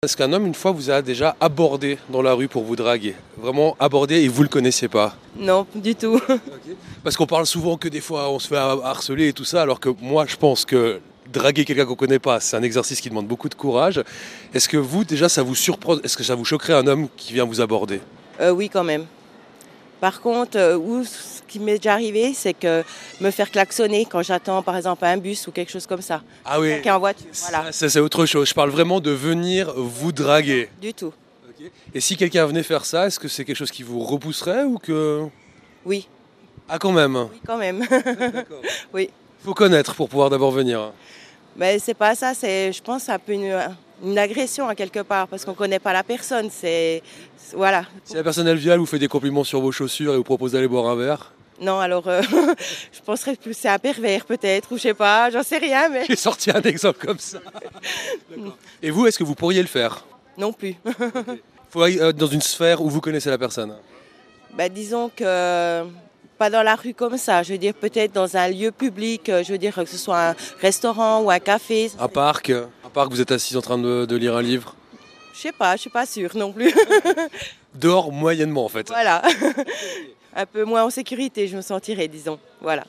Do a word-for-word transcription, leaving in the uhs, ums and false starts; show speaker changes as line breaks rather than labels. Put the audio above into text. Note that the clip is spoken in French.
Est-ce qu'un homme, une fois, vous a déjà abordé dans la rue pour vous draguer? Vraiment abordé et vous le connaissiez pas?
Non, du tout.
Ok. Parce qu'on parle souvent que des fois on se fait harceler et tout ça, alors que moi je pense que draguer quelqu'un qu'on connaît pas, c'est un exercice qui demande beaucoup de courage. Est-ce que vous, déjà, ça vous surprend? Est-ce que ça vous choquerait un homme qui vient vous aborder?
Euh, oui, quand même. Par contre, euh, où, ce qui m'est déjà arrivé, c'est que me faire klaxonner quand j'attends, par exemple, un bus ou quelque chose comme ça.
Ah oui,
Quelqu'un en voiture, voilà.
ça, ça, c'est autre chose. Je parle vraiment de venir vous draguer.
Du tout.
Ok. Et si quelqu'un venait faire ça, est-ce que c'est quelque chose qui vous repousserait ou que...
Oui,
Ah quand même.
oui, quand même.
D'accord.
Oui.
Faut connaître pour pouvoir d'abord venir.
Mais c'est pas ça, c'est, je pense, un peu une, une agression à quelque part, parce qu'on connaît pas la personne. C'est, c'est- voilà.
Si la personne elle vient, elle vous fait des compliments sur vos chaussures et vous propose d'aller boire un verre.
Non, alors, euh, je penserais plus c'est un pervers peut-être, ou je sais pas, j'en sais rien, mais
J'ai sorti un exemple comme ça. D'accord. Et vous, est-ce que vous pourriez le faire?
non plus.
Faut aller euh, dans une sphère où vous connaissez la personne.
Ben, disons que pas dans la rue comme ça, je veux dire peut-être dans un lieu public, euh, je veux dire que ce soit un restaurant ou un café.
Un parc, euh, un parc, vous êtes assis en train de, de lire un livre.
Je sais pas, je suis pas sûre non plus.
Dehors, moyennement en fait.
Voilà. Un peu moins en sécurité, je me sentirais, disons. Voilà.